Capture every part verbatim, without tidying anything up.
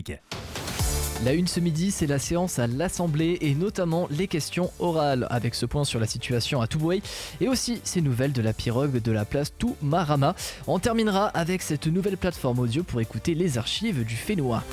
La une ce midi, c'est la séance à l'Assemblée et notamment les questions orales, avec ce point sur la situation à Toubouey et aussi ces nouvelles de la pirogue de la place Toumarama. On terminera avec cette nouvelle plateforme audio pour écouter les archives du Fénois.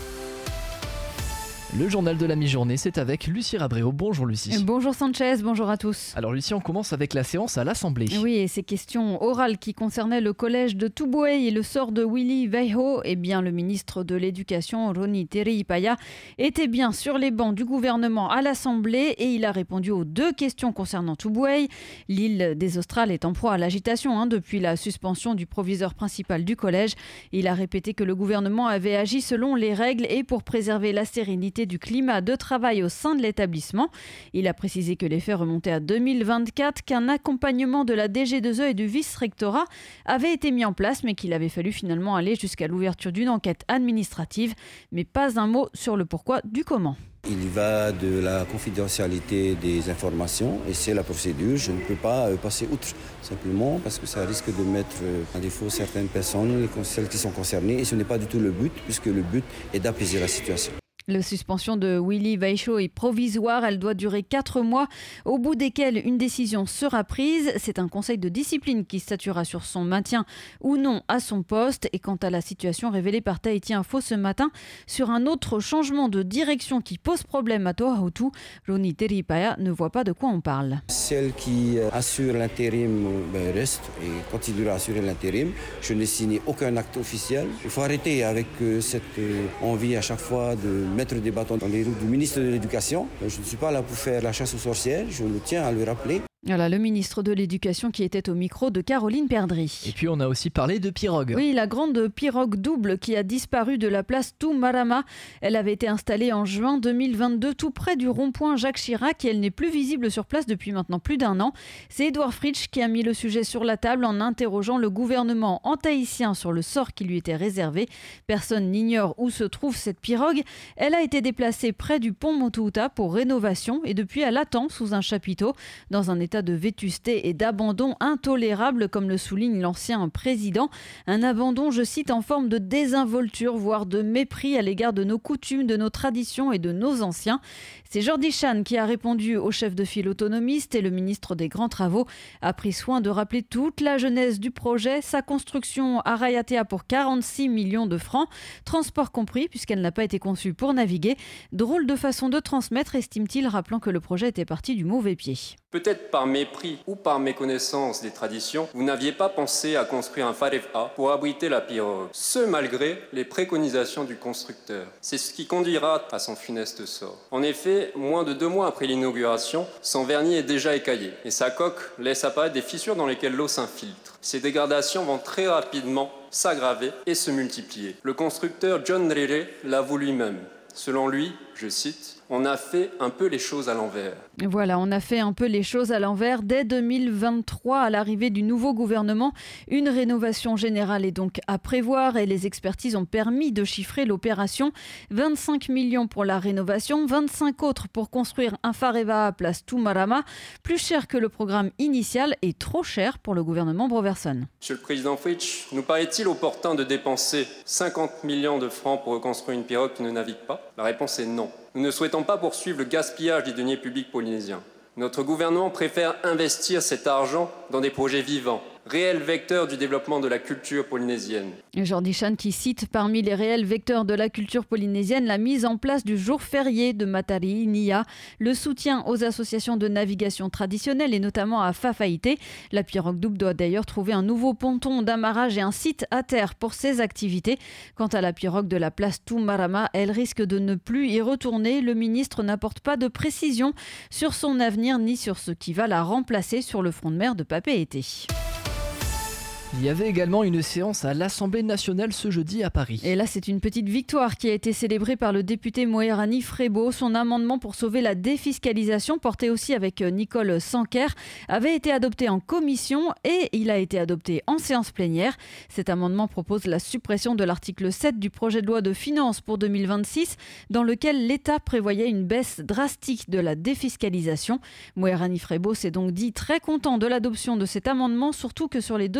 Le journal de la mi-journée, c'est avec Lucie Rabréau. Bonjour Lucie. Bonjour Sanchez, bonjour à tous. Alors Lucie, on commence avec la séance à l'Assemblée. Oui, et ces questions orales qui concernaient le collège de Toubouey et le sort de Willy Veiho, eh bien le ministre de l'Éducation, Roni Teriipaya, était bien sur les bancs du gouvernement à l'Assemblée et il a répondu aux deux questions concernant Toubouey. L'île des Australes est en proie à l'agitation hein, depuis la suspension du proviseur principal du collège. Il a répété que le gouvernement avait agi selon les règles et pour préserver la sérénité du climat de travail au sein de l'établissement. Il a précisé que les faits remontaient à deux mille vingt-quatre, qu'un accompagnement de la D G deux E et du vice-rectorat avait été mis en place, mais qu'il avait fallu finalement aller jusqu'à l'ouverture d'une enquête administrative, mais pas un mot sur le pourquoi du comment. Il y va de la confidentialité des informations et c'est la procédure. Je ne peux pas passer outre simplement parce que ça risque de mettre à défaut certaines personnes, celles qui sont concernées, et ce n'est pas du tout le but puisque le but est d'apaiser la situation. La suspension de Willy Veiho est provisoire, elle doit durer quatre mois, au bout desquels une décision sera prise. C'est un conseil de discipline qui statuera sur son maintien ou non à son poste. Et quant à la situation révélée par Tahiti Info ce matin sur un autre changement de direction qui pose problème à Toahutu, Roni Teriipaya ne voit pas de quoi on parle. Celle qui assure l'intérim ben, reste et continuera à assurer l'intérim. Je n'ai signé aucun acte officiel. Il faut arrêter avec euh, cette euh, envie à chaque fois de mettre des bâtons dans les roues du ministre de l'Éducation. Je ne suis pas là pour faire la chasse aux sorcières, je le tiens à le rappeler. Voilà, le ministre de l'Éducation qui était au micro de Caroline Perdry. Et puis on a aussi parlé de pirogue. Oui, la grande pirogue double qui a disparu de la place Toumarama. Elle avait été installée en juin deux mille vingt-deux tout près du rond-point Jacques Chirac et elle n'est plus visible sur place depuis maintenant plus d'un an. C'est Édouard Fritsch qui a mis le sujet sur la table en interrogeant le gouvernement antahitien sur le sort qui lui était réservé. Personne n'ignore où se trouve cette pirogue. Elle a été déplacée près du pont Motuuta pour rénovation et depuis elle attend sous un chapiteau dans un état de vétusté et d'abandon intolérable, comme le souligne l'ancien président. Un abandon, je cite, en forme de désinvolture, voire de mépris à l'égard de nos coutumes, de nos traditions et de nos anciens. C'est Jordi Chan qui a répondu au chef de file autonomiste et le ministre des Grands Travaux a pris soin de rappeler toute la genèse du projet, sa construction à Raiatea pour quarante-six millions de francs, transport compris puisqu'elle n'a pas été conçue pour naviguer. Drôle de façon de transmettre, estime-t-il, rappelant que le projet était parti du mauvais pied. Peut-être par mépris ou par méconnaissance des traditions, vous n'aviez pas pensé à construire un Farefa pour abriter la pirogue, ce malgré les préconisations du constructeur. C'est ce qui conduira à son funeste sort. En effet, moins de deux mois après l'inauguration, son vernis est déjà écaillé et sa coque laisse apparaître des fissures dans lesquelles l'eau s'infiltre. Ces dégradations vont très rapidement s'aggraver et se multiplier. Le constructeur John Rere l'avoue lui-même. Selon lui, je cite, « On a fait un peu les choses à l'envers ». Voilà, on a fait un peu les choses à l'envers. Dès deux mille vingt-trois, à l'arrivée du nouveau gouvernement, une rénovation générale est donc à prévoir et les expertises ont permis de chiffrer l'opération. vingt-cinq millions pour la rénovation, vingt-cinq autres pour construire un Fareva à place Toumarama. Plus cher que le programme initial et trop cher pour le gouvernement Broverson. Monsieur le Président Fritsch, nous paraît-il opportun de dépenser cinquante millions de francs pour reconstruire une pirogue qui ne navigue pas ? La réponse est non. Nous ne souhaitons pas poursuivre le gaspillage des deniers publics polynésiens. Notre gouvernement préfère investir cet argent dans des projets vivants, réels vecteurs du développement de la culture polynésienne. Jordi Chan qui cite parmi les réels vecteurs de la culture polynésienne la mise en place du jour férié de Matari Nia, le soutien aux associations de navigation traditionnelles et notamment à Fafaïté. La pirogue double doit d'ailleurs trouver un nouveau ponton d'amarrage et un site à terre pour ses activités. Quant à la pirogue de la place Toumarama, elle risque de ne plus y retourner. Le ministre n'apporte pas de précision sur son avenir ni sur ce qui va la remplacer sur le front de mer de Papeete. Il y avait également une séance à l'Assemblée nationale ce jeudi à Paris. Et là, c'est une petite victoire qui a été célébrée par le député Moerani Frebo. Son amendement pour sauver la défiscalisation, porté aussi avec Nicole Sanquer, avait été adopté en commission et il a été adopté en séance plénière. Cet amendement propose la suppression de l'article sept du projet de loi de finances pour deux mille vingt-six, dans lequel l'État prévoyait une baisse drastique de la défiscalisation. Moerani Frebo s'est donc dit très content de l'adoption de cet amendement, surtout que sur les deux cent quarante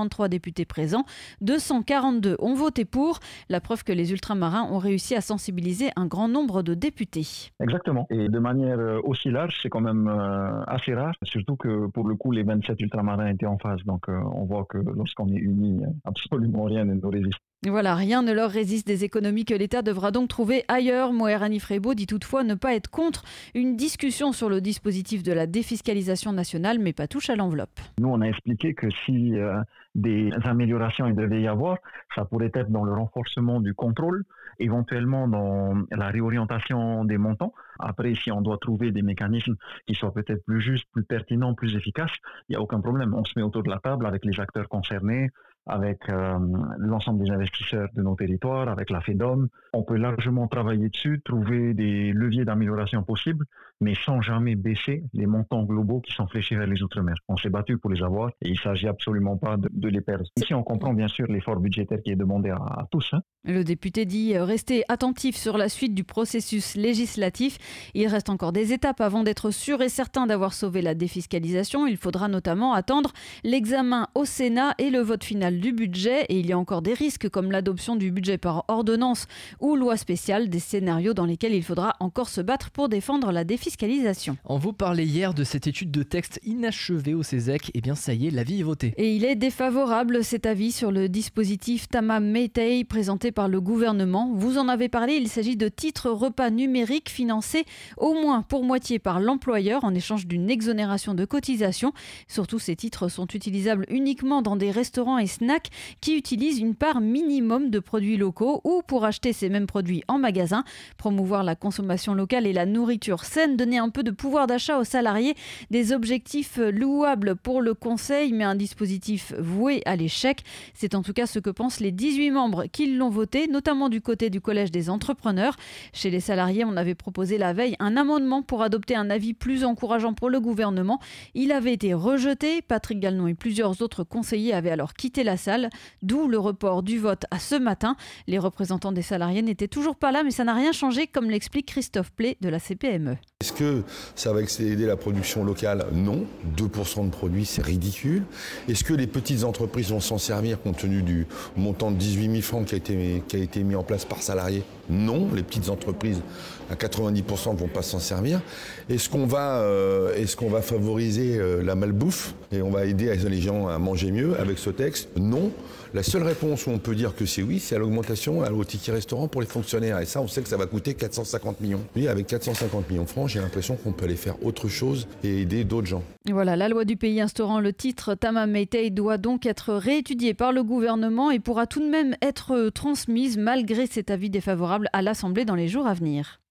vingt-trois députés présents, deux cent quarante-deux ont voté pour. La preuve que les ultramarins ont réussi à sensibiliser un grand nombre de députés. Exactement. Et de manière aussi large, c'est quand même assez rare. Surtout que pour le coup, les vingt-sept ultramarins étaient en phase. Donc on voit que lorsqu'on est unis, absolument rien ne nous résiste. Voilà, rien ne leur résiste, des économies que l'État devra donc trouver ailleurs. Moher Hanifrebo dit toutefois ne pas être contre une discussion sur le dispositif de la défiscalisation nationale, mais pas touche à l'enveloppe. Nous, on a expliqué que si euh, des améliorations il devait y avoir, ça pourrait être dans le renforcement du contrôle, éventuellement dans la réorientation des montants. Après, si on doit trouver des mécanismes qui soient peut-être plus justes, plus pertinents, plus efficaces, il n'y a aucun problème. On se met autour de la table avec les acteurs concernés, avec euh, l'ensemble des investisseurs de nos territoires, avec la FEDOM. On peut largement travailler dessus, trouver des leviers d'amélioration possibles, mais sans jamais baisser les montants globaux qui sont fléchés vers les Outre-mer. On s'est battu pour les avoir et il ne s'agit absolument pas de, de les perdre. Ici, on comprend bien sûr l'effort budgétaire qui est demandé à, à tous. Hein. Le député dit rester attentif sur la suite du processus législatif. Il reste encore des étapes avant d'être sûr et certain d'avoir sauvé la défiscalisation. Il faudra notamment attendre l'examen au Sénat et le vote final du budget. Et il y a encore des risques comme l'adoption du budget par ordonnance ou loi spéciale, des scénarios dans lesquels il faudra encore se battre pour défendre la défiscalisation. On vous parlait hier de cette étude de texte inachevée au Césec. Eh bien ça y est, l'avis est voté. Et il est défavorable, cet avis sur le dispositif Tamam Meitei présenté par le gouvernement. Vous en avez parlé, il s'agit de titres repas numériques financés au moins pour moitié par l'employeur en échange d'une exonération de cotisation. Surtout, ces titres sont utilisables uniquement dans des restaurants et snacks qui utilisent une part minimum de produits locaux ou pour acheter ces mêmes produits en magasin. Promouvoir la consommation locale et la nourriture saine, donner un peu de pouvoir d'achat aux salariés, des objectifs louables pour le Conseil, mais un dispositif voué à l'échec. C'est en tout cas ce que pensent les dix-huit membres qui l'ont voté, notamment du côté du Collège des entrepreneurs. Chez les salariés, on avait proposé la veille un amendement pour adopter un avis plus encourageant pour le gouvernement. Il avait été rejeté. Patrick Gallon et plusieurs autres conseillers avaient alors quitté la salle, d'où le report du vote à ce matin. Les représentants des salariés n'étaient toujours pas là, mais ça n'a rien changé, comme l'explique Christophe Play de la C P M E. Est-ce que ça va aider la production locale ? Non. deux pour cent de produits, c'est ridicule. Est-ce que les petites entreprises vont s'en servir compte tenu du montant de dix-huit mille francs qui a été, qui a été mis en place par salarié ? Non. Les petites entreprises, à quatre-vingt-dix pour cent, ne vont pas s'en servir. Est-ce qu'on va, euh, est-ce qu'on va favoriser euh, la malbouffe et on va aider les gens à manger mieux avec ce texte ? Non. La seule réponse où on peut dire que c'est oui, c'est à l'augmentation au ticket restaurant pour les fonctionnaires. Et ça, on sait que ça va coûter quatre cent cinquante millions. Oui, avec quatre cent cinquante millions de francs, j'ai l'impression qu'on peut aller faire autre chose et aider d'autres gens. Voilà, la loi du pays instaurant le titre Tamam Meitei doit donc être réétudiée par le gouvernement et pourra tout de même être transmise malgré cet avis défavorable à l'Assemblée dans les jours à venir.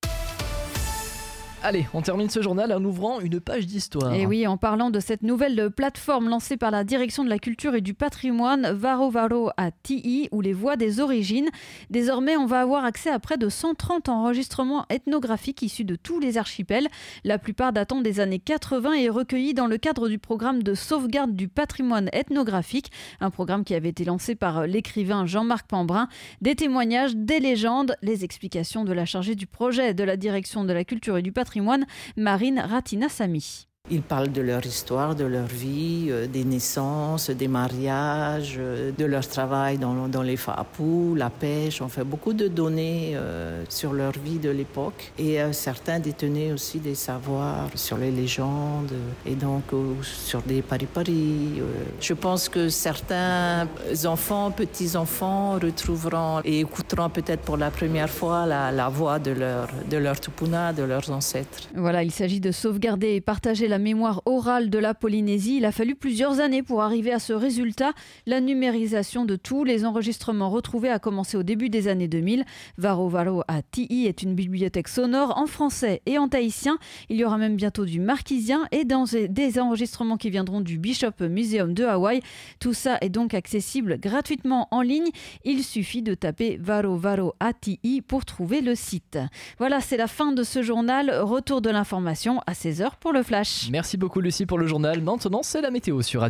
Allez, on termine ce journal en ouvrant une page d'histoire. Et oui, en parlant de cette nouvelle plateforme lancée par la Direction de la Culture et du Patrimoine, Varo Varo à T I, ou les voix des origines. Désormais, on va avoir accès à près de cent trente enregistrements ethnographiques issus de tous les archipels, la plupart datant des années quatre-vingts et recueillis dans le cadre du programme de sauvegarde du patrimoine ethnographique, un programme qui avait été lancé par l'écrivain Jean-Marc Pambrin. Des témoignages, des légendes, les explications de la chargée du projet de la Direction de la Culture et du Patrimoine, Marine Ratina-Samy. Ils parlent de leur histoire, de leur vie, euh, des naissances, des mariages, euh, de leur travail dans, dans les fapous, la pêche. On fait beaucoup de données euh, sur leur vie de l'époque. Et euh, certains détenaient aussi des savoirs sur les légendes et donc euh, sur des pari-pari. Euh. Je pense que certains enfants, petits-enfants retrouveront et écouteront peut-être pour la première fois la, la voix de leur, de leur tupuna, de leurs ancêtres. Voilà, il s'agit de sauvegarder et partager la mémoire orale de la Polynésie. Il a fallu plusieurs années pour arriver à ce résultat. La numérisation de tous les enregistrements retrouvés a commencé au début des années deux mille. Varo Varo à T I est une bibliothèque sonore en français et en tahitien. Il y aura même bientôt du marquisien et dans des enregistrements qui viendront du Bishop Museum de Hawaï. Tout ça est donc accessible gratuitement en ligne. Il suffit de taper Varo Varo à T I pour trouver le site. Voilà, c'est la fin de ce journal. Retour de l'information à seize heures pour le Flash. Merci beaucoup Lucie pour le journal. Maintenant, c'est la météo sur Radio.